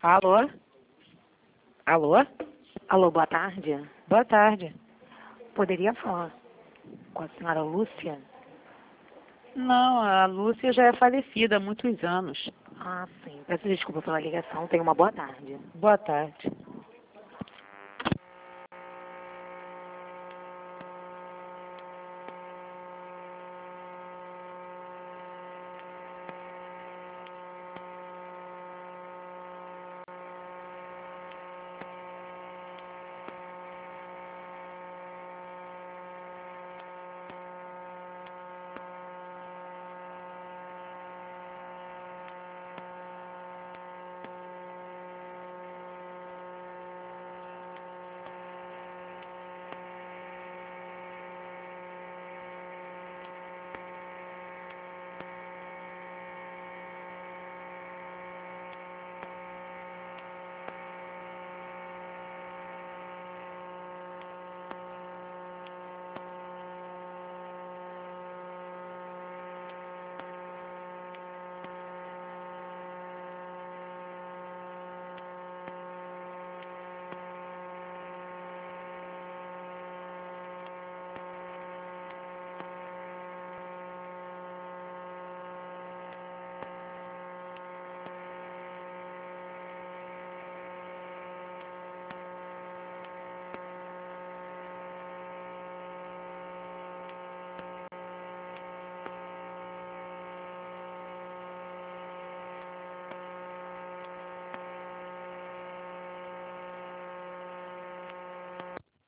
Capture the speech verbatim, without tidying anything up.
Alô? Alô? Alô, boa tarde. Boa tarde. Poderia falar com a senhora Lúcia? Não, a Lúcia já é falecida há muitos anos. Ah, sim. Peço desculpa pela ligação. Tenha uma boa tarde. Boa tarde.